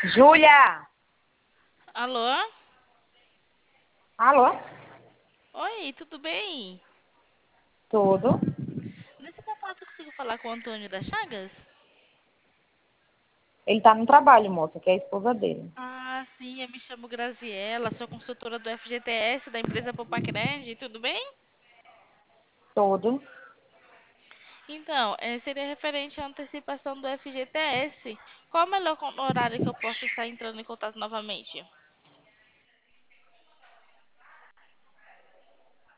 Júlia! Alô? Alô? Oi, tudo bem? Tudo? Nesse contato eu consigo falar com o Antônio das Chagas? Ele tá no trabalho, moça, que é a esposa dele. Ah, sim, eu me chamo Graziella, sou consultora do FGTS da empresa Popacred, tudo bem? Tudo. Então, seria referente à antecipação do FGTS. Qual o melhor horário que eu posso estar entrando em contato novamente?